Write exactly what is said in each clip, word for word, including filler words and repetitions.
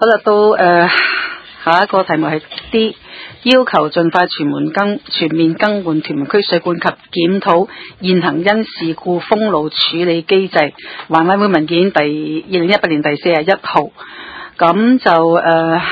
好啦，到誒、呃、下一個題目係 D， 要求盡快全面更全面更換屯門區水管及檢討現行因事故封路處理機制。環委會文件第二零一八年第四十一號，咁就誒誒、呃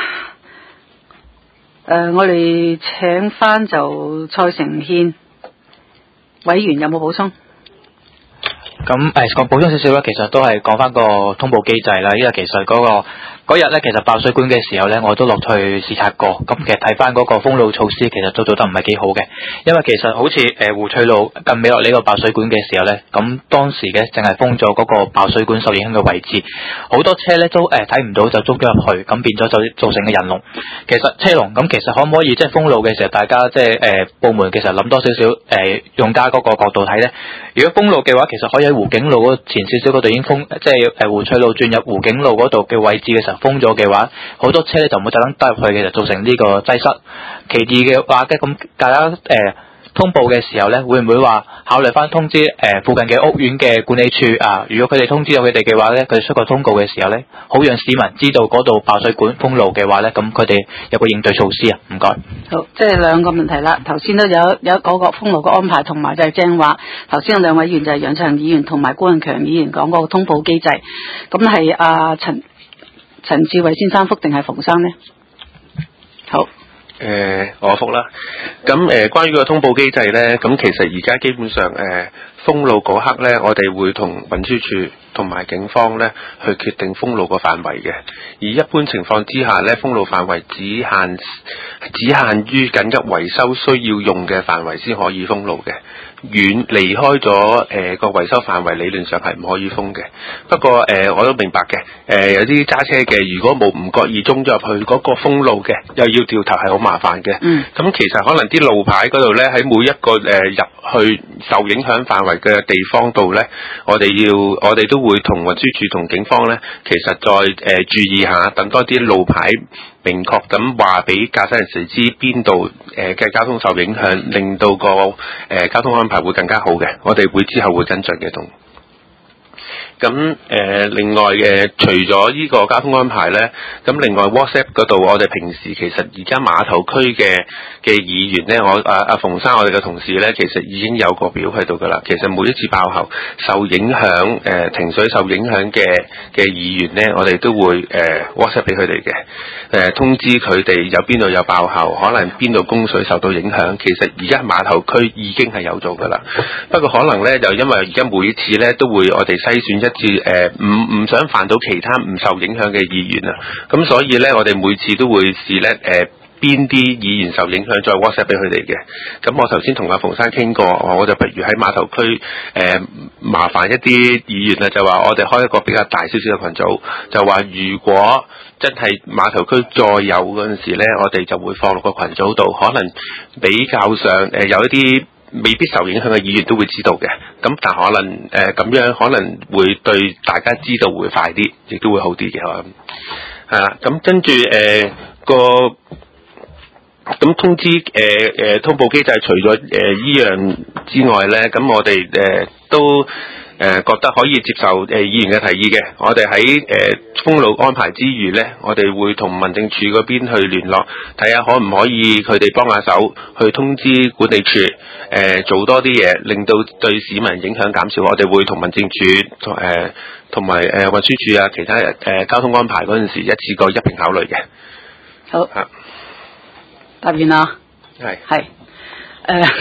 呃，我哋請翻就蔡成憲委員有冇補充？ 咁誒，講補充少少啦，其實都係講翻個通報機制啦。因為其實嗰、個嗰日咧，其實爆水管嘅時候咧，我都落去視察過。咁其實睇翻嗰個封路措施，其實都做得唔係幾好嘅。因為其實好似誒湖翠路近美樂呢個爆水管嘅時候咧，咁當時嘅淨係封咗嗰個爆水管受影響嘅位置，好多車咧都誒睇唔到就衝咗入去，咁變咗就造成嘅人龍。其實車龍咁，其實可唔可以即係封路嘅時候，大家即係誒部門其實諗多少少誒用家嗰個角度睇咧？如果封路嘅話，其實可以喺湖景路嗰前少少嗰度已經封，即係誒湖翠路轉入湖景路嗰度嘅位置嘅時候封咗嘅話，好多車咧就唔會特登兜入去嘅，就造成呢個擠塞。其二嘅話嘅咁，大家誒、呃、通報嘅時候咧，會唔會話考慮翻通知誒、呃、附近嘅屋苑嘅管理處啊？如果佢哋通知到佢哋嘅話咧，佢哋出個通告嘅時候咧，好讓市民知道嗰度爆水管封路嘅話咧，咁佢哋有個應對措施啊。唔該。 好，即係兩個問題啦。頭先都有有嗰個封路嘅安排，同埋就係正話頭先有兩位議員就係楊卓人議員同埋高永強議員講嗰個通報機制。咁係阿陳陳志偉先生覆定係馮生呢？好。 誒、呃，我覆啦。咁誒、呃，關於個通報機制咧，咁其實而家基本上誒、呃、封路嗰刻咧，我哋會同運輸署同埋警方咧去決定封路個範圍嘅。而一般情況之下咧，封路範圍只限只限於緊急維修需要用嘅範圍先可以封路嘅。遠離開咗誒、呃、個維修範圍，理論上係唔可以封嘅。不過誒、呃、我都明白嘅，誒、呃、有啲揸車嘅，如果冇唔覺意中咗入去嗰個封路嘅，又要掉頭係好麻煩嘅。嗯。咁其實可能啲路牌嗰度咧，喺每一個誒、呃、入去受影響範圍嘅地方度咧，我哋要我哋都會同運輸署同警方咧，其實再誒、呃、注意下，等多啲路牌明確咁話俾駕駛人士知邊度誒嘅交通受影響，令到個誒、呃、交通安排會更加好嘅。我哋會之後會跟進嘅同。咁誒、呃，另外嘅、呃、除咗呢個交通安排咧，咁另外 WhatsApp 嗰度，我哋平時其實而家碼頭區嘅嘅議員咧，我阿阿馮生我哋嘅同事咧，其實已經有個表喺度噶啦。其實每一次爆後受影響誒、呃、停水受影響嘅嘅議員咧，我哋都會誒、呃、WhatsApp 俾佢哋嘅，誒、呃、通知佢哋有邊度有爆後，可能邊度供水受到影響。其實而家碼頭區已經係有做噶啦，不過可能咧就因為而家每一次咧都會我哋篩選一至誒唔唔想犯到其他唔受影響嘅議員啊，咁所以咧我哋每次都會試咧誒邊啲議員受影響，再 WhatsApp 俾佢哋嘅。咁我頭先同阿馮生傾過，我就不如喺碼頭區誒、呃、麻煩一啲議員啊，就話我哋開一個比較大少少嘅群組，就話如果真係碼頭區再有嗰陣時咧，我哋就會放落個群組度，可能比較上誒、呃、有一啲未必受影響嘅議員都會知道嘅，咁但可能誒咁、呃、樣可能會對大家知道會快啲，亦都會好啲嘅，我諗係啦。咁跟住誒個咁通知誒誒、呃、通報機制，除咗誒依樣之外咧，咁我哋誒、呃、都誒、呃、覺得可以接受誒、呃、議員嘅提議嘅。我哋喺誒封路安排之餘咧，我哋會同民政處嗰邊去聯絡，睇下可唔可以佢哋幫下手去通知管理處誒、呃、做多啲嘢，令到對市民影響減少。我哋會同民政處同誒同埋誒運輸處啊，其他誒、呃、交通安排嗰陣時一次過一併考慮嘅。 好。啊答完啦， 係係誒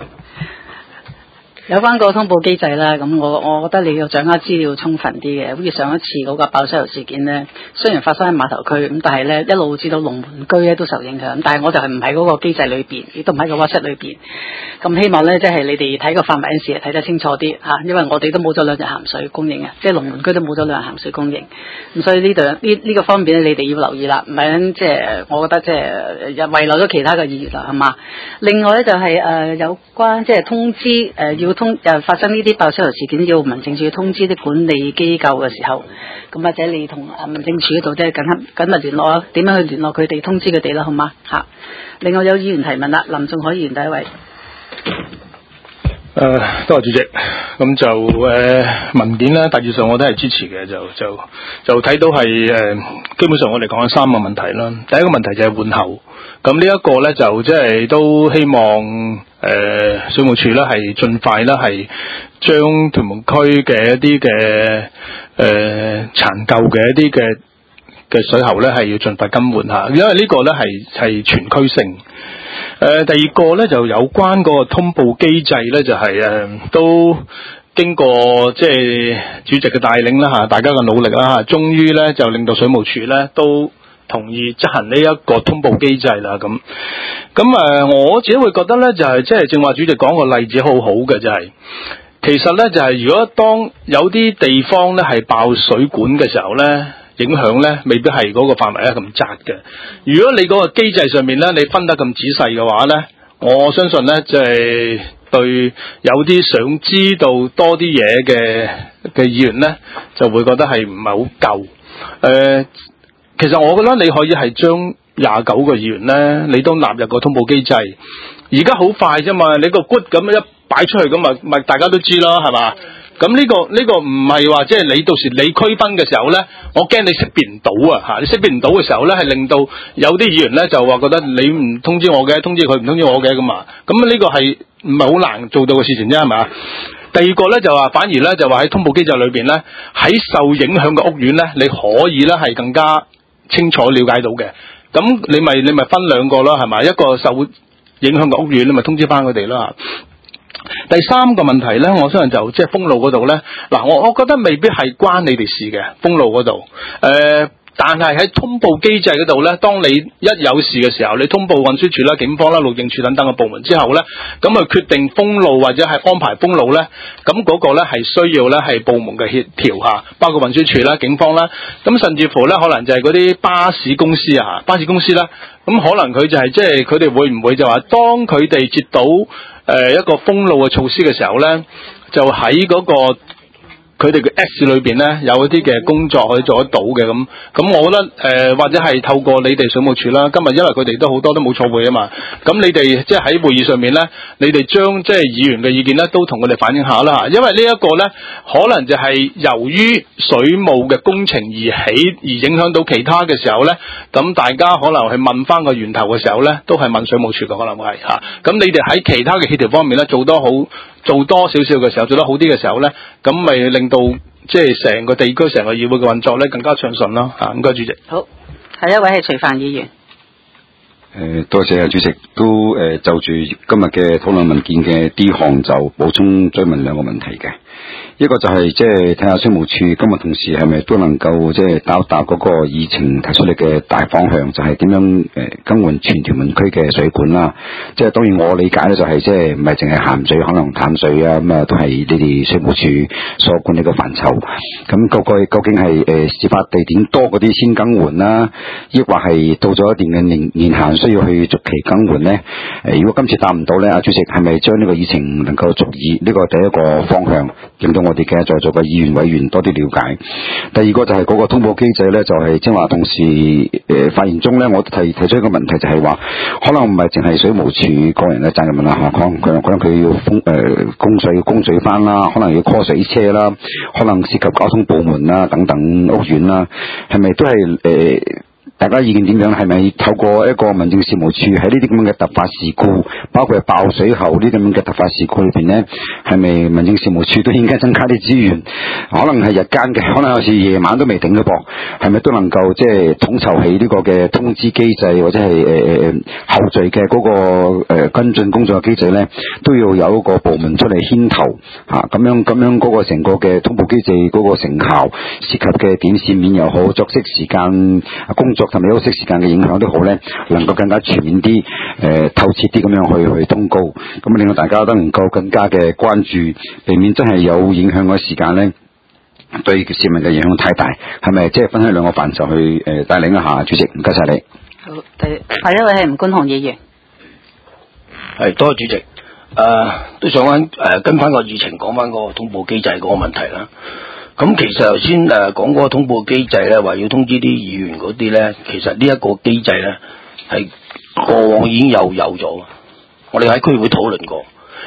有關個通報機制啦，咁我我覺得你要掌握資料充分啲嘅，好似上一次嗰個爆石油事件咧，雖然發生喺碼頭區，咁但係咧一路至到龍門居咧都受影響，但係我就係唔喺嗰個機制裏邊，亦都唔喺個 WhatsApp 裏邊。咁希望咧，即係你哋睇個範圍嗰陣時睇得清楚啲嚇，因為我哋都冇咗兩日鹹水供應啊，即係龍門居都冇咗兩日鹹水供應，咁所以呢度呢呢個方面咧，你哋要留意啦，唔係即係我覺得即係遺漏咗其他嘅議員啦，係嘛？另外咧就係、是、誒、呃、有關即係通知誒、呃、要通誒發生呢啲爆石油事件，要民政處通知啲管理機構嘅時候，咁或者你同誒民政處嗰度即係緊緊密聯絡啊，點樣去聯絡佢哋，通知佢哋啦，好嗎？嚇！另外有議員提問啦，林仲海議員第一位。 誒、呃，多謝主席。咁就誒、呃、文件咧，大致上我都係支持嘅，就就就睇到係誒、呃，基本上我哋講咗三個問題啦。第一個問題就係換喉，咁呢一個咧就即係都希望誒、呃、水務署咧係盡快咧係將屯門區嘅一啲嘅誒殘舊嘅一啲嘅嘅水喉咧係要盡快更換下，因為呢個咧係係全區性。誒、呃，第二個咧就有關嗰個通報機制咧，就係、是、誒、呃、都經過即係主席嘅帶領啦吓，大家嘅努力啦吓，終於咧就令到水務署咧都同意執行呢一個通報機制啦。咁咁誒，我自己會覺得咧就係即係正話主席講個例子好好嘅，就係、是、其實咧就係、是、如果當有啲地方咧係爆水管嘅時候咧，影響咧未必係嗰個範圍咧咁窄嘅。如果你嗰個機制上面咧，你分得咁仔細嘅話咧，我相信咧即係對有啲想知道多啲嘢嘅嘅議員咧，就會覺得係唔係好夠。誒、呃，其實我覺得你可以係將廿九個議員咧，你都納入個通報機制。而家好快啫嘛，你個 good 咁一擺出去咁咪咪大家都知啦，係嘛？咁呢、這個呢、這個唔係話即係你到時你區分嘅時候咧，我驚你識別唔到啊嚇！你識別唔到嘅時候咧，係令到有啲議員咧就話覺得你唔通知我嘅，通知佢唔通知我嘅咁啊！咁呢個係唔係好難做到嘅事情啫？係咪啊？第二個咧就話反而咧就話喺通報機制裏邊咧，喺受影響嘅屋苑咧，你可以咧係更加清楚了解到嘅。咁你咪你咪分兩個啦，係咪？一個受影響嘅屋苑，你咪通知翻佢哋啦。第三個問題咧，我相信就即係封路嗰度咧，嗱，我我覺得未必係關你哋事嘅封路嗰度，誒、呃，但係喺通報機制嗰度咧，當你一有事嘅時候，你通報運輸署啦、警方啦、路政署等等嘅部門之後咧，咁啊決定封路或者係安排封路咧，咁嗰個咧係需要咧係部門嘅協調嚇，包括運輸署啦、警方啦，咁甚至乎咧可能就係嗰啲巴士公司啊，巴士公司啦，咁可能佢就係即係佢哋會唔會就話當佢哋接到誒、呃、一個封路嘅措施嘅時候咧，就喺嗰、那個佢哋嘅 X 裏邊咧，有一啲嘅工作可以做得到嘅咁。咁我覺得誒、呃、或者係透過你哋水務署啦，今日因為佢哋都好多都冇錯會啊嘛，咁你哋即係喺會議上面咧，你哋將即係議員嘅意見咧，都同佢哋反映下啦。因為呢一個咧，可能就係由於水務嘅工程而起而影響到其他嘅時候咧，咁大家可能去問翻個源頭嘅時候咧，都係問水務署嘅可能係嚇。咁你哋喺其他嘅協調方面咧，做多好。做多少少嘅時候，做得好啲嘅時候咧，咁咪令到即係成個地區、成個議會嘅運作咧更加暢順咯。嚇，唔該主席。好， 下一位係徐帆議員。 誒、呃，多謝啊，主席。都誒、呃、就住今日嘅討論文件嘅 D 項就補充追問兩個問題嘅。一個就係即係睇下水務署今日同事係咪都能夠即係答答嗰個議程提出嚟嘅大方向，就係、是、點樣誒、呃、更換全屯門區嘅水管啦。即係當然我理解咧就係即係唔係淨係鹹水，可能淡水啊咁啊都係你哋水務署所管理嘅範疇。咁個個究竟係誒事發地點多嗰啲先更換啦，抑或係到咗一定嘅年年限需要去逐期更換咧？誒、呃，如果今次答唔到咧，阿主席係咪將呢個議程能夠逐議呢個第一個方向，令到我哋嘅在座嘅議員委員多啲了解。第二個就係嗰個通報機制咧，就係正話同事誒發言中咧，我提提出一個問題，就係話可能唔係淨係水務署個人嘅責任啦嚇，可能佢可能佢要封誒供水要供水翻啦，可能要 call 水車啦，可能涉及交通部門啦等等屋苑啦，係咪都係誒？呃大家意見點樣？係咪透過一個民政事務處喺呢啲咁樣嘅突發事故，包括係爆水喉呢啲咁嘅突發事故裏邊呢？係咪民政事務處都應該增加啲資源？可能係日間嘅，可能有時夜晚都未定嘅噃。係咪都能夠即係統籌起呢個嘅通知機制，或者係誒誒後續嘅嗰個誒跟進工作嘅機制呢？都要有一個部門出嚟牽頭嚇，咁樣咁樣嗰個成個嘅通報機制嗰個成效，涉及嘅點線面又好，作息時間工作同埋休息時間嘅影響都好咧，能夠更加全面啲、誒、呃、透徹啲咁樣去去通告，咁令到大家都能夠更加嘅關注，避免真係有影響嘅時間咧，對市民嘅影響太大，係咪即係分開兩個範疇去誒、呃、帶領一下？主席，唔該晒你。 好，第下一位係吳觀雄議員。 係，多謝主席。誒、呃，都想翻誒、呃、跟翻個議程講翻嗰個通報機制嗰個問題啦。咁其實頭先誒講嗰個通報機制咧，話要通知啲議員嗰啲咧，其實呢一個機制咧係過往已經有有咗，我哋喺區會討論過。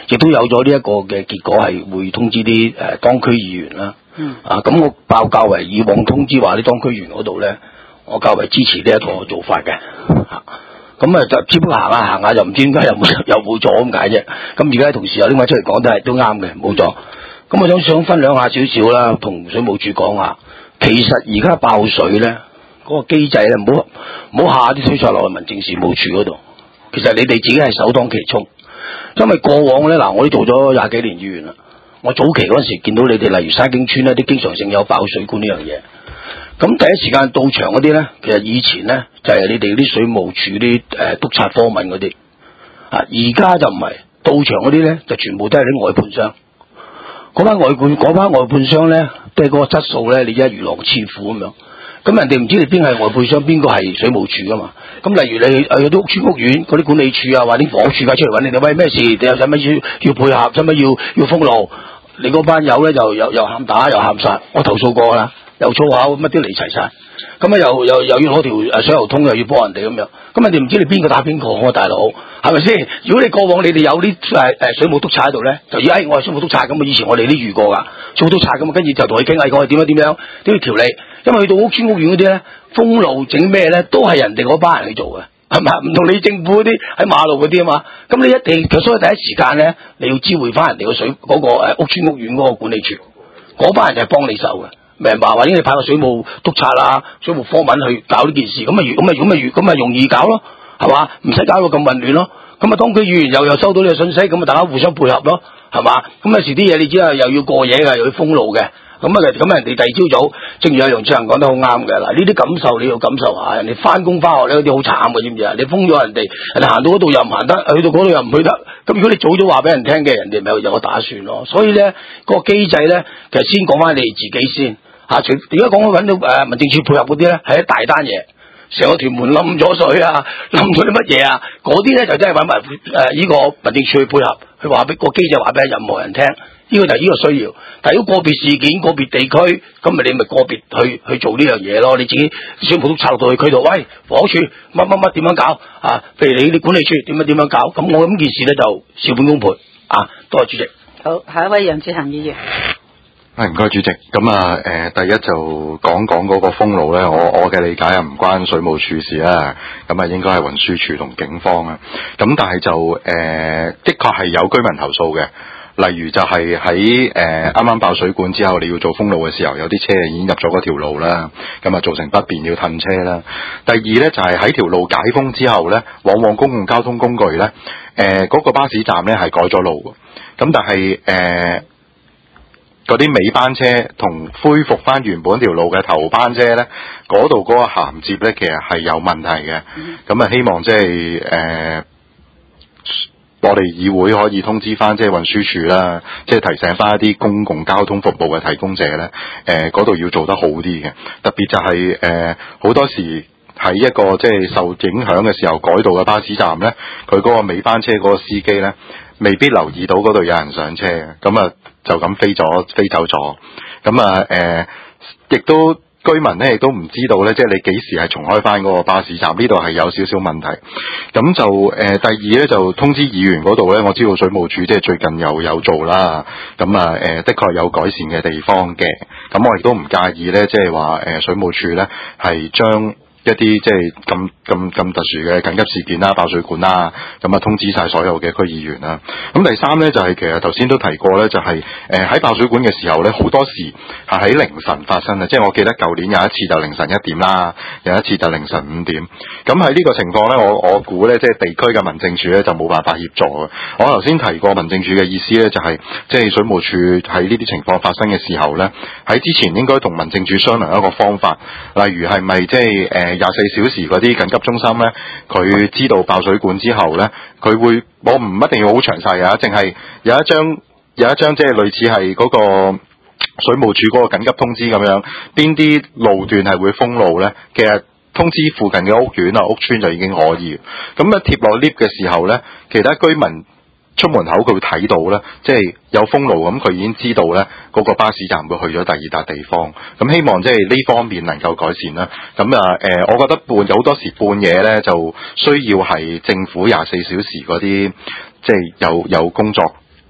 亦都有咗呢一個嘅結果，係會通知啲誒、呃、當區議員啦。 嗯。 啊，咁我較較為以往通知話啲當區議員嗰度咧，我較為支持呢一個做法嘅。嚇、啊，咁啊就只不過行下行下就唔知點解又冇又冇咗咁解啫。咁而家同事有拎翻出嚟講都係都啱嘅，冇咗。咁我想想分享下少少啦，同水務署講下，其實而家爆水咧嗰、那個機制咧，唔好唔好下啲推錯落去民政事務處嗰度。其實你哋自己係首當其衝，因為過往咧嗱，我都做咗廿幾年議員啦。我早期嗰陣時見到你哋，例如沙經村咧，啲經常性有爆水管呢樣嘢。咁第一時間到場嗰啲咧，其實以前咧就係、是、你哋啲水務署啲誒督察科文嗰啲，啊而家就唔係到場嗰啲咧，就全部都係啲外判商。嗰班外判嗰班外判商咧，即係嗰個質素咧，你而家如狼似虎咁樣。咁人哋唔知你邊係外判商，邊個係水務署噶嘛？咁例如你誒有啲屋邨屋苑嗰啲管理處啊，或者房屋處啊出嚟揾你哋，喂咩事？你有使乜要要配合？使乜要要封路？你嗰班友咧就又又喊打又喊殺，我投訴過啦，又粗口乜都嚟齊晒。咁啊又又又要攞條誒水喉通，又要幫人哋咁樣。咁人哋唔知你邊個打邊個，我大佬係咪先？如果你過往你哋有啲誒誒水務督察喺度咧，就以誒我係水務督察咁啊，以前我哋都遇過噶，水務督察咁啊，跟住就同佢傾，誒講係點樣點樣點樣條例。因為去到屋邨屋苑嗰啲咧，封路整咩咧，都係人哋嗰班人去做嘅，係咪？唔同你政府嗰啲喺馬路嗰啲啊嘛。咁你一定，所以第一時間咧，你要知會翻人哋個水嗰、嗰個誒屋邨屋苑嗰個管理處，嗰班人就係幫你手嘅，明白？或者你派個水務督察啊、水務科文去搞呢件事，咁咪咁咪咁咪咁咪容易搞咯，係嘛？唔使搞到咁混亂咯。咁啊，當區議員又又收到呢個信息，咁啊，大家互相配合咯，係嘛？咁有時啲嘢你知啊，又要過夜嘅，又要封路嘅。咁啊，咁人哋第二朝早，正如阿楊志恒講得好啱嘅。嗱，呢啲感受你要感受下。人哋翻工翻學咧，嗰啲好慘嘅，知唔知啊？你封咗人哋，人哋行到嗰度又唔行得，去到嗰度又唔去得。咁如果你早早話俾人聽嘅，人哋咪有個打算咯。所以咧，嗰個機制咧，其實先講翻你哋自己先嚇。除而家講緊揾到誒民政處配合嗰啲咧，係一大單嘢，成個屯門冧咗水啊，冧咗啲乜嘢啊？嗰啲咧就真係揾埋誒呢個民政處去配合，去話俾個機制話俾任何人聽。呢個就係呢個需要，但係如果個別事件、個別地區，咁咪你咪個別去去做呢樣嘢咯。你自己水務督察落到去區度，喂，房屋處乜乜乜點樣搞啊？譬如你啲管理處點樣點樣搞？咁我諗件事咧就事半功倍啊！多謝主席。 好，下一位楊志恒議員。 係唔該主席。咁啊，誒、呃，第一就講講嗰個封路咧，我我嘅理解啊，唔關水務署事啦，咁啊應該係運輸署同警方啊。咁但係就誒、呃，的確係有居民投訴嘅。例如就係喺誒啱啱爆水管之後，你要做封路嘅時候，有啲車已經入咗嗰條路啦，咁啊造成不便要褪車啦。第二呢，就係喺條路解封之後呢，往往公共交通工具呢，誒、呃、嗰、嗰個巴士站呢係改咗路，咁但係誒嗰啲尾班車同恢復翻原本條路嘅頭班車呢，嗰度嗰個銜接呢，其實係有問題嘅，咁啊希望即係誒。呃我哋議會可以通知翻即係運輸署啦，即係提醒翻一啲公共交通服務嘅提供者咧，誒嗰度要做得好啲嘅。特別就係誒好多時喺一個即係受影響嘅時候改道嘅巴士站咧，佢嗰個尾班車嗰個司機咧，未必留意到嗰度有人上車嘅，咁啊就咁飛咗飛走咗，咁啊誒亦都。居民咧亦都唔知道咧，即係你幾時係重開翻嗰個巴士站，呢度係有少少問題。咁就誒、呃、第二咧就通知議員嗰度咧，我知道水務署即係最近又有做啦。咁啊誒的確有改善嘅地方嘅。咁我亦都唔介意咧，即係話誒水務署咧係將一啲即係咁咁咁特殊嘅緊急事件啦、爆水管啦，咁啊通知晒所有嘅區議員啦。咁第三咧就係、是、其實頭先都提過咧，就係誒喺爆水管嘅時候咧，好多時係喺凌晨發生嘅，即係我記得舊年有一次就凌晨一點啦，有一次就凌晨五點。咁喺呢個情況咧，我我估咧即係地區嘅民政處咧就冇辦法協助嘅。我頭先提過民政處嘅意思咧，就係即係水務署喺呢啲情況發生嘅時候咧，喺之前應該同民政處商量一個方法，例如係咪即係誒廿四小時嗰啲緊急中心咧，佢知道爆水管之後咧，佢會我唔一定要好詳細啊，淨係有一張有一張即係類似係嗰個水務署嗰個緊急通知咁樣，邊啲路段係會封路咧？其實通知附近嘅屋苑啊、屋邨就已經可以。咁咧貼落 lift 嘅時候咧，其他居民出門口佢會睇到咧，即係有封路，咁佢已經知道咧嗰個巴士站會去咗第二笪地方。咁希望即係呢方面能夠改善啦。咁啊誒，我覺得半有好多時半夜咧就需要係政府廿四小時嗰啲即係有有工作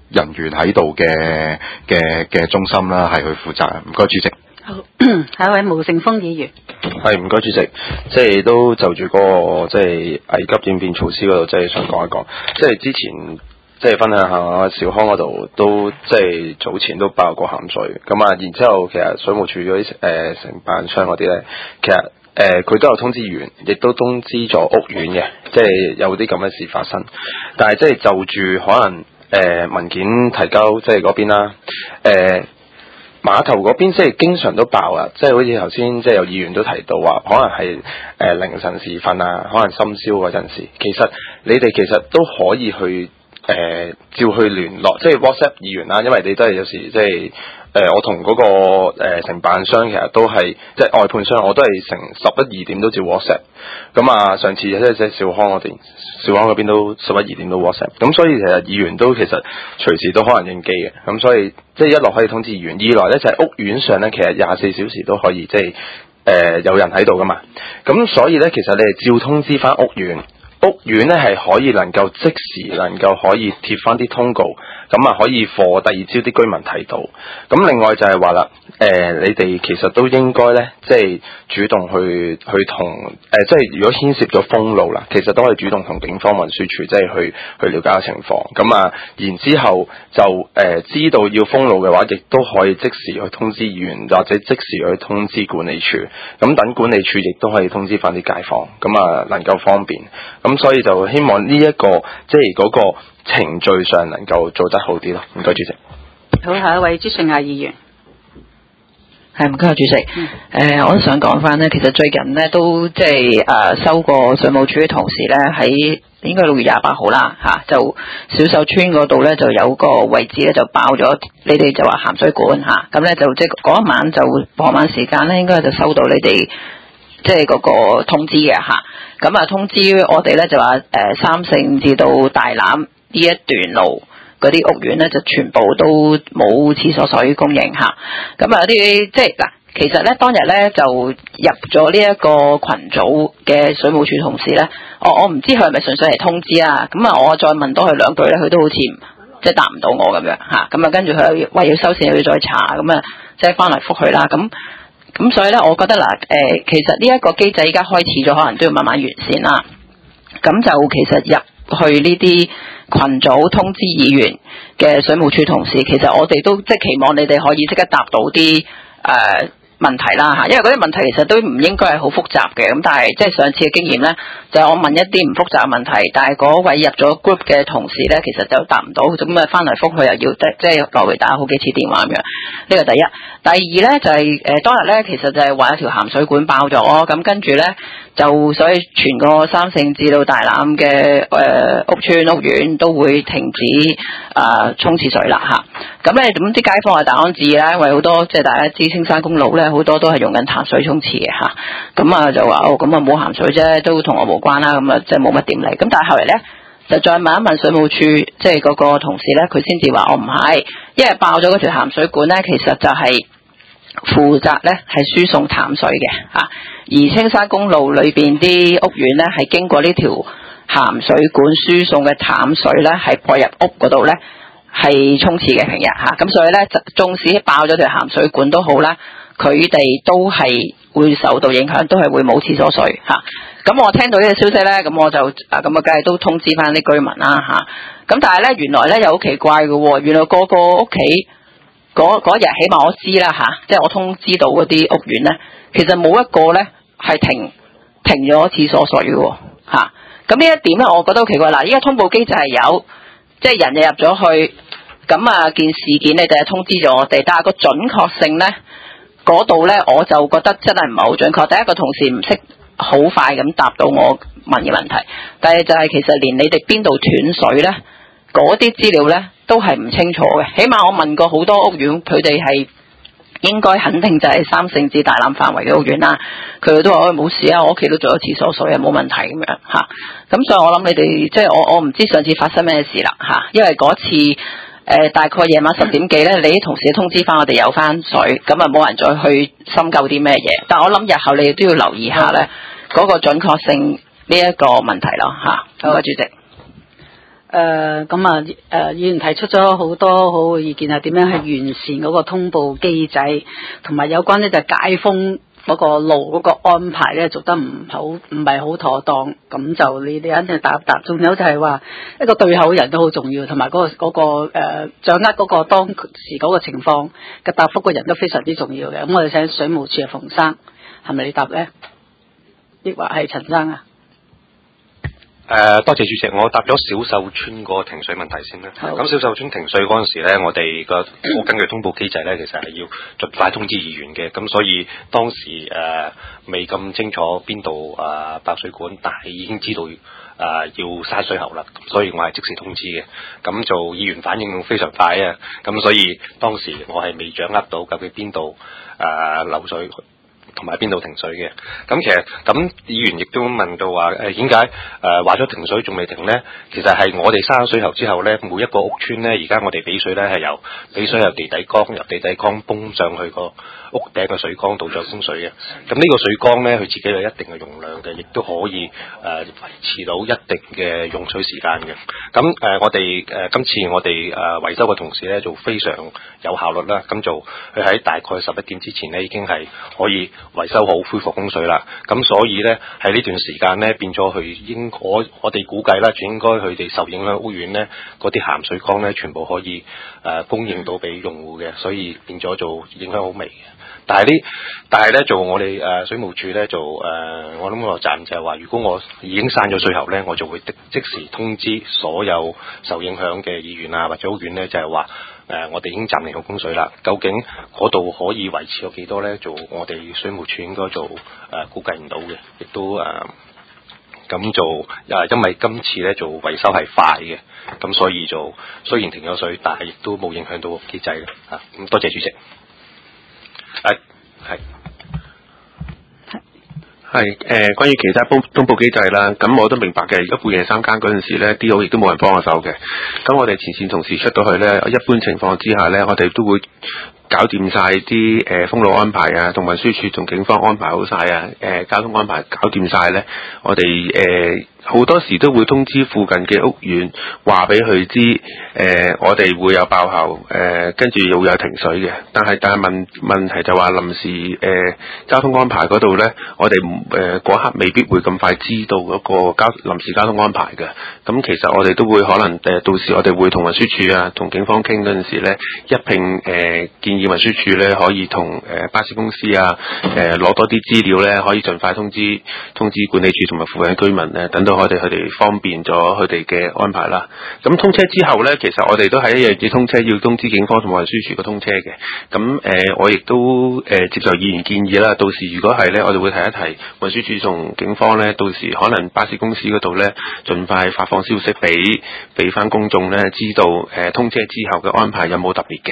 人員喺度嘅嘅嘅中心啦，係去負責。唔該，主席。 好，下一位毛盛峰議員。 係，唔該主席，即係都就住嗰、那個即係危急應變措施嗰度，即係想講一講，即係之前即係分享下兆康嗰度都即係早前都爆過鹹水，咁啊，然之後其實水務署嗰啲誒承辦商嗰啲咧，其實誒佢、呃、都有通知完，亦都通知咗屋苑嘅，即係有啲咁嘅事發生，但係即係就住可能誒、呃、文件提交即係嗰邊啦，誒、呃。碼頭嗰邊即係經常都爆啊！即係好似頭先即係有議員都提到話，可能係誒、呃、凌晨時分啊，可能深宵嗰陣時，其實你哋其實都可以去誒、呃、照去聯絡，即係 WhatsApp 議員啦，因為你都係有時即係誒、呃、我同嗰、那個、呃、承辦商其實都係即係外判商，我都係成十一二點都照 WhatsApp。咁啊，上次即係即係兆康嗰邊，兆康嗰邊都十一二點都 WhatsApp。咁所以其實議員都其實隨時都可能應機嘅。咁所以即係一來可以通知議員，二來咧就係、是、屋苑上咧，其實廿四小時都可以即係誒、呃、有人喺度噶嘛。咁所以咧，其實你係照通知翻屋苑，屋苑咧係可以能夠即時能夠可以貼翻啲通告，咁啊可以貨第二朝啲居民睇到。咁另外就係話啦。誒、呃，你哋其實都應該咧，即係主動去去同誒、呃，即係如果牽涉咗封路啦，其實都可以主動同警方運輸處即係去去了解個情況。咁啊，然之後就誒、呃、知道要封路嘅話，亦都可以即時去通知議員，或者即時去通知管理處。咁等管理處亦都可以通知翻啲街坊，咁啊能夠方便。咁所以就希望呢、這、一個即係嗰個程序上能夠做得好啲咯。唔該，主席。 好，下一位朱順亞議員。 係唔該，主席。誒、嗯呃，我都想講翻咧，其實最近咧都即係誒收過水務署嘅同事咧，喺應該六月廿八號啦嚇，就小秀村嗰度咧就有個位置咧就爆咗，你哋就話鹹水管嚇，咁、啊、咧就即係嗰一晚就傍晚時間咧，應該就收到你哋即係嗰個通知嘅嚇，咁啊通知我哋咧就話誒、呃、三聖至到大欖呢一段路。嗰啲屋苑咧就全部都冇廁所水供應嚇，咁啊有啲即係嗱，其實咧當日咧就入咗呢一個群組嘅水務署同事咧，我我唔知佢係咪純粹係通知啊，咁啊我再問多佢兩句咧，佢都好似即係答唔到我咁樣嚇，咁啊跟住佢又話要收線又要再查，咁啊即係翻嚟覆佢啦，咁咁所以咧我覺得嗱誒、呃，其實呢一個機制依家開始咗，可能都要慢慢完善啦，咁就其實入去呢啲群組通知議員嘅水務署同事，其實我哋都即係期望你哋可以即刻答到啲誒、呃、問題啦嚇，因為嗰啲問題其實都唔應該係好複雜嘅，咁但係即係上次嘅經驗咧，就係、我問一啲唔複雜嘅問題，但係嗰位入咗 group 嘅同事咧，其實就答唔到，咁啊翻嚟覆佢又要即係來回打好幾次電話咁樣，呢個第一。第二咧就係、是、誒、呃、當日咧其實就係話有條鹹水管爆咗，咁跟住咧。就所以全個三聖至到大欖嘅誒屋邨屋苑都會停止啊沖廁水啦嚇。咁咧咁啲街坊係大安旨意啦，因為好多即係大家知青山公路咧好多都係用緊淡水沖廁嘅嚇。咁啊就話哦咁啊冇鹹水啫，都同我無關啦。咁啊即係冇乜點理。咁但係後嚟咧就再問一問水務處即係嗰個同事咧，佢先至話我唔係，因為爆咗嗰條鹹水管咧，其實就係、是。負責咧係輸送淡水嘅嚇，而青山公路裏邊啲屋苑咧係經過呢條鹹水管輸送嘅淡水咧係播入屋嗰度咧係沖廁嘅平日嚇，咁所以咧縱使爆咗條鹹水管都好啦，佢哋都係會受到影響，都係會冇廁所水嚇。咁我聽到呢個消息咧，咁我就啊咁啊，梗係都通知翻啲居民啦嚇。咁但係咧原來咧又好奇怪嘅喎，原來個個屋企。嗰日起碼我知啦嚇，即係我通知到嗰啲屋苑咧，其實冇一個咧係停停咗廁所水嘅喎嚇。咁呢一點咧，我覺得好奇怪。嗱，依家通報機制係有，即係人就入咗去，咁啊件事件你哋係通知咗我哋，但係個準確性咧，嗰度咧我就覺得真係唔係好準確。第一個同事唔識好快咁答到我問嘅問題，第二就係其實連你哋邊度斷水咧，嗰啲資料咧。都係唔清楚嘅，起碼我問過好多屋苑，佢哋係應該肯定就係三聖至大欖範圍嘅屋苑啦。佢哋都話：，冇、哎、事啊，我屋企都做咗廁所水啊，冇問題咁樣嚇。咁、啊、所以我諗你哋即係我我唔知上次發生咩事啦嚇、啊，因為嗰次誒、呃、大概夜晚十點幾咧，你啲同事通知翻我哋有翻水，咁啊冇人再去深究啲咩嘢。但我諗日後你哋都要留意下咧嗰、那個準確性呢一個問題咯嚇。好啊，主席。 誒咁啊誒，議員提出咗好多好嘅意見，係點樣去完善嗰個通報機制，同埋有關呢就解封嗰個路嗰個安排咧做得唔好，唔係好妥當。咁就你哋肯定答一答。仲有就係話一個對口人都好重要，同埋嗰個嗰、嗰個、呃、掌握嗰個當時嗰個情況嘅答覆嘅人都非常之重要嘅。咁我哋請水務署嘅馮生，係咪你答咧？抑或係陳生啊？ 誒、呃，多謝主席，我答咗小秀村個停水問題先啦。咁小秀村停水嗰陣時咧，我哋個我根據通報機制咧，其實係要盡快通知議員嘅。咁所以當時誒未咁清楚邊度誒爆水管，但係已經知道誒、呃、要閂水喉啦。所以我係即時通知嘅。咁做議員反應非常快啊。咁所以當時我係未掌握到究竟邊度誒漏水，同埋邊度停水嘅。咁其實咁議員亦都問到話誒點解誒話咗停水仲未停呢？其實係我哋閂水喉之後呢，每一個屋村呢，而家我哋俾水呢係由俾水由地底缸由地底缸泵上去個屋頂嘅水缸度再供水嘅。咁呢個水缸呢，佢自己有一定嘅容量嘅，亦都可以誒、呃、維持到一定嘅用水時間嘅。咁誒、呃、我哋誒、呃、今次我哋誒、呃、維修嘅同事呢，就非常有效率啦。咁就佢喺大概十一點之前呢，已經係可以維修好恢復供水啦。咁所以呢，喺呢段時間呢，變咗佢應我我哋估計啦，就應該佢哋受影響屋苑呢，嗰啲鹹水缸呢，全部可以誒、呃、供應到俾用戶嘅，所以變咗做影響好微嘅。但係呢，但係咧做我哋誒、呃、水務署咧做誒、呃，我諗個站就係話，如果我已經閂咗水喉咧，我就會即即時通知所有受影響嘅議員啊或者屋苑咧，就係話誒我哋已經暫停好供水啦。究竟嗰度可以維持到幾多咧？做我哋水務署應該做誒、呃、估計唔到嘅，亦都誒咁、呃、做誒、呃，因為今次咧做維修係快嘅，咁所以就雖然停咗水，但係亦都冇影響到機制嘅嚇。咁、啊、多謝主席。誒係係誒，關於其他通通報機制啦，咁我都明白嘅。而家半夜三更嗰陣時咧，啲好亦都冇人幫我手嘅。咁我哋前線同事出到去咧，一般情況之下咧，我哋都會搞掂晒啲誒封路安排啊，同運輸署同警方安排好晒啊，誒、呃、交通安排搞掂晒咧，我哋誒好多時都會通知附近嘅屋苑，話俾佢知，誒、呃、我哋會有爆喉，誒跟住又會有停水嘅。但係但係問問題就話臨時誒、呃、交通安排嗰度咧，我哋誒嗰刻未必會咁快知道嗰個交臨時交通安排嘅。咁其實我哋都會可能誒、呃、到時我哋會同運輸署啊、同警方傾嗰陣時咧，一併誒、呃、建議運輸署咧可以同誒、呃、巴士公司啊誒攞、呃、多啲資料咧，可以盡快通知通知管理處同埋附近居民咧，等到我哋佢哋方便咗佢哋嘅安排啦。咁通車之後咧，其實我哋都係一樣要通車，要通知警方同埋運輸署嘅通車嘅。咁誒、呃，我亦都誒、呃、接受議員建議啦。到時如果係咧，我哋會提一提運輸署同警方咧，到時可能巴士公司嗰度咧，盡快發放消息俾俾翻公眾咧，知道誒、呃、通車之後嘅安排有冇特別嘅。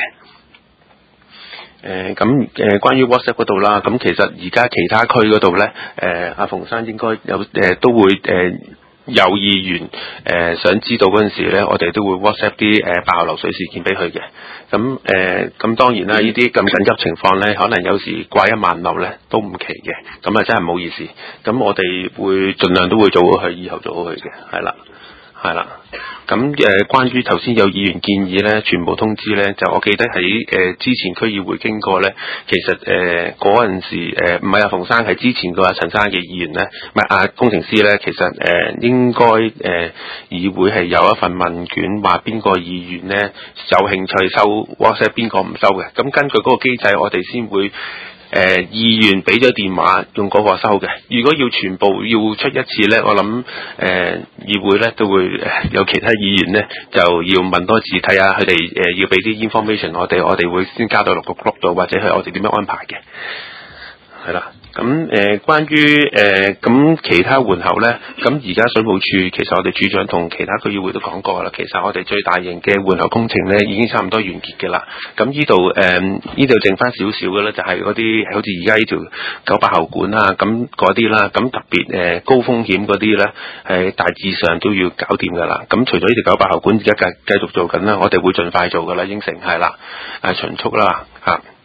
誒咁誒關於 WhatsApp 嗰度啦，咁其實而家其他區嗰度咧，誒阿馮生應該有誒、呃、都會誒、呃、有議員誒、呃、想知道嗰陣時咧，我哋都會 WhatsApp 啲誒、呃、爆喉漏水事件俾佢嘅。咁誒咁當然啦，呢啲咁緊急情況咧，可能有時掛一萬漏咧都唔奇嘅。咁啊真係唔好意思。咁我哋會盡量都會做好佢，以後做好佢嘅，係啦。係啦，咁誒、呃，關於頭先有議員建議咧，全部通知咧，就我記得喺誒、呃、之前區議會經過咧，其實誒嗰陣時誒唔係阿馮生，係之前個阿陳生嘅議員咧，唔係阿工程師咧，其實誒、呃、應該誒、呃、議會係有一份問卷，話邊個議員咧有興趣收 WhatsApp， 邊個唔收嘅，咁根據嗰個機制，我哋先會。誒、呃、議員俾咗電話用嗰個收嘅，如果要全部要出一次呢，我諗誒、呃、議會呢都會有其他議員呢就要問多次，睇下佢哋誒要俾啲 information 我哋，我哋會先加到落個 group 度，或者係我哋點樣安排嘅，係啦。咁誒、呃，關於誒咁其他換喉咧，咁而家水務署其實我哋處長同其他區議會都講過啦。其實我哋最大型嘅換喉工程咧，已經差唔多完結嘅啦。咁呢度誒呢度剩翻少少嘅咧，就係嗰啲好似而家呢條九百喉管啊，咁嗰啲啦。咁特別誒、呃、高風險嗰啲咧，係大致上都要搞掂嘅啦。咁除咗呢條九百喉管而家繼繼續做緊啦，我哋會盡快做嘅啦，應承係啦，誒、啊、循速啦嚇。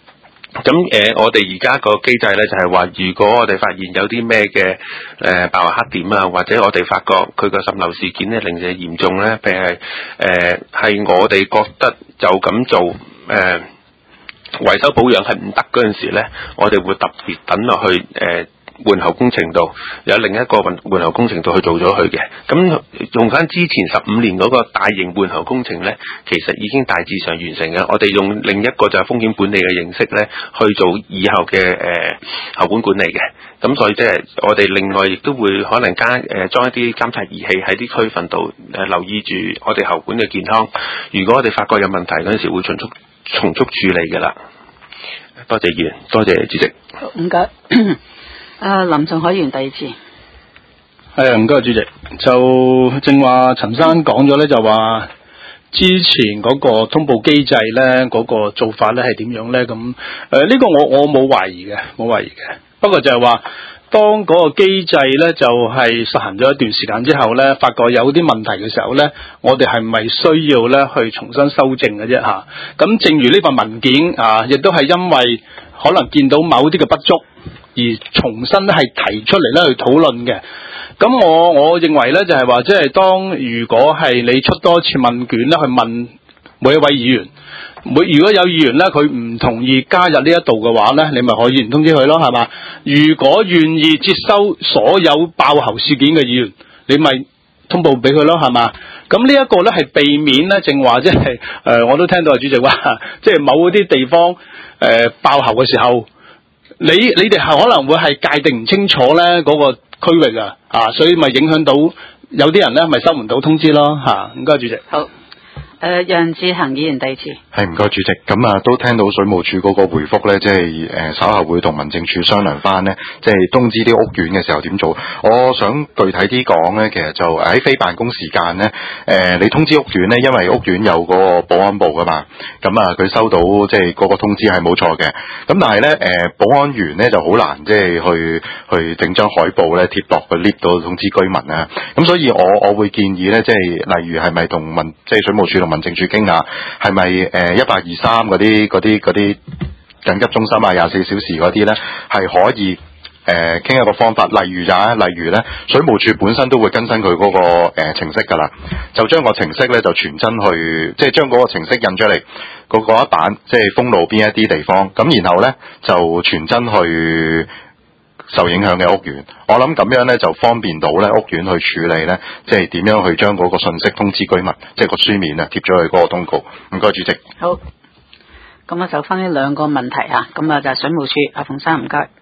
咁誒、呃，我哋而家個機制咧就係、是、話，如果我哋發現有啲咩嘅誒爆黑點啊，或者我哋發覺佢個滲漏事件咧令人嚴重咧，譬如係誒係我哋覺得就咁做誒、呃、維修保養係唔得嗰陣時咧，我哋會特別等落去誒。呃換喉工程度有另一個換換喉工程度去做咗佢嘅，咁用翻之前十五年嗰個大型換喉工程呢，其實已經大致上完成嘅。我哋用另一個就係風險管理嘅形式呢去做以後嘅誒、呃、喉管管理嘅。咁所以即係我哋另外亦都會可能加誒裝、呃、一啲監察儀器喺啲區份度誒留意住我哋喉管嘅健康。如果我哋發覺有問題嗰陣時，會迅速從速處理㗎啦。多謝議員，多謝主席。 好，唔該。啊，林仲海議員第二次。 係啊，唔該主席。就正話陳生講咗咧，就話之前嗰個通報機制咧，嗰、嗰個做法咧係點樣咧？咁誒，呢、呃呢個我我冇懷疑嘅，冇懷疑嘅。不過就係話，當嗰個機制咧就係、是、實行咗一段時間之後咧，發覺有啲問題嘅時候咧，我哋係咪需要咧去重新修正嘅啫嚇？咁、啊、正如呢份文件啊，亦都係因為可能見到某啲嘅不足。而重新咧係提出嚟咧去討論嘅，咁我我認為咧就係話，即係當如果係你出多次問卷咧去問每一位議員，每如果有議員咧佢唔同意加入呢一度嘅話咧，你咪可以唔通知佢咯，係嘛？如果願意接收所有爆喉事件嘅議員，你咪通報俾佢咯，係嘛？咁呢一個咧係避免咧，正話即係誒，我都聽到主席話，即係某啲地方誒、呃、爆喉嘅時候。你你哋係可能會係界定唔清楚咧嗰個區域啊，啊，所以咪影響到有啲人咧咪收唔到通知咯嚇。唔該主席。好。誒、呃，楊志恒議員第二次。係唔該主席，咁啊都聽到水務署嗰個回覆咧，即係誒稍後會同民政處商量翻咧，即係通知啲屋苑嘅時候點做。我想具體啲講咧，其實就喺非辦公時間咧，誒、呃、你通知屋苑咧，因為屋苑有嗰個保安部噶嘛，咁啊佢收到即係嗰個通知係冇錯嘅。咁但係咧誒保安員咧就好難即係去去整張海報咧貼落個 lift 度通知居民啊。咁所以我我會建議咧，即係例如係咪同民即係水務署民政處傾下，係咪誒一八二三嗰啲嗰啲嗰啲緊急中心啊，廿四小時嗰啲咧，係可以誒傾、呃、一個方法，例如呀，例如咧，水務署本身都會更新佢嗰、那個誒、呃、程式噶啦，就將個程式咧就傳真去，即係將嗰個程式印出嚟，嗰、那個一版，即係封路邊一啲地方，咁然後咧就傳真去受影響嘅屋苑，我諗咁樣咧就方便到咧屋苑去處理咧，即係點樣去將嗰個信息通知居民，即係個書面啊貼咗去嗰個通告。唔該，主席。好，咁啊就分呢兩個問題啊，咁啊就係水務署阿馮生唔該。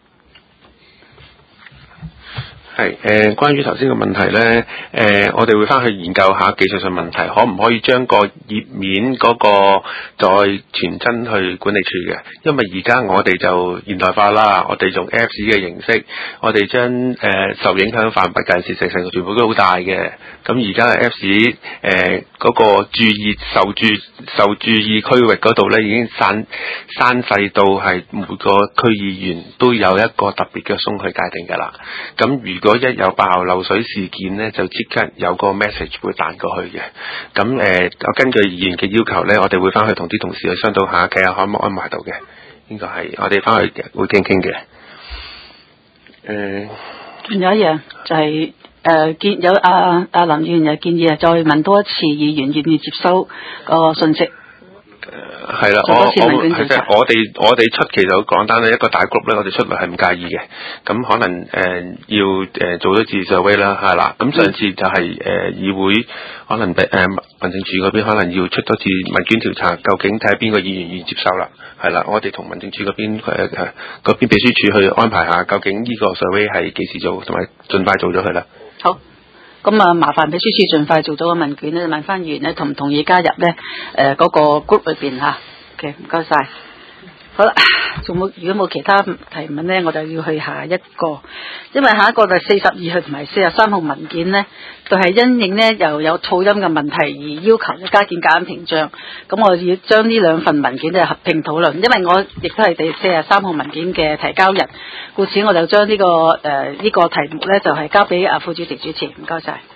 係誒、呃，關於頭先嘅問題咧，誒、呃，我哋會翻去研究下技術上問題，可唔可以將個頁面嗰個再傳真去管理處嘅？因為而家我哋就現代化啦，我哋用 Apps 嘅形式，我哋將誒受影響範圍近時成成全部都好大嘅。咁而家嘅 Apps 誒嗰個注意受注受注意區域嗰度咧，已經散散細到係每個區議員都有一個特別嘅松去界定㗎啦。咁如如果一有爆漏水事件呢，就即刻有個 message 會彈過去嘅。咁誒、呃，我根據議員嘅要求呢，我哋會翻去同啲同事去商討下，睇下可唔可以安排到嘅。應該係我哋翻去會傾傾嘅。誒、呃，仲有一樣就係、是、誒、呃、見有阿阿林議員又建議啊，再問多一次議員願意接收個信息。係啦，我我係即係我哋我哋出其實好簡單咧，一個大 group 咧，我哋出嚟係唔介意嘅。咁可能誒、呃、要誒、呃、做咗自 survey 啦，係啦。咁上次就係、是、誒、呃、議會可能誒、呃、民政處嗰邊可能要出多次問卷調查，究竟睇下邊個議員願意接收啦。係啦，我哋同民政處嗰邊誒誒嗰邊秘書處去安排下，究竟呢個 survey 係幾時做，同埋盡快做咗佢啦。好。咁啊，麻煩秘書處盡快做到個問卷咧，問翻議員咧同唔同意加入咧？誒、呃，嗰、那個 group 裏邊吓。OK，唔該晒。好啦，仲冇？如果冇其他提問咧，我就要去下一個，因為下一個就係四十二號同埋四十三號文件咧，就係、是、因應咧又有噪音嘅問題而要求加建隔音屏障。咁我要將呢兩份文件咧合併討論，因為我亦都係第四十三號文件嘅提交人，故此我就將呢、這個誒呢、呃這個題目咧就係、是、交俾阿副主席主持。唔該晒。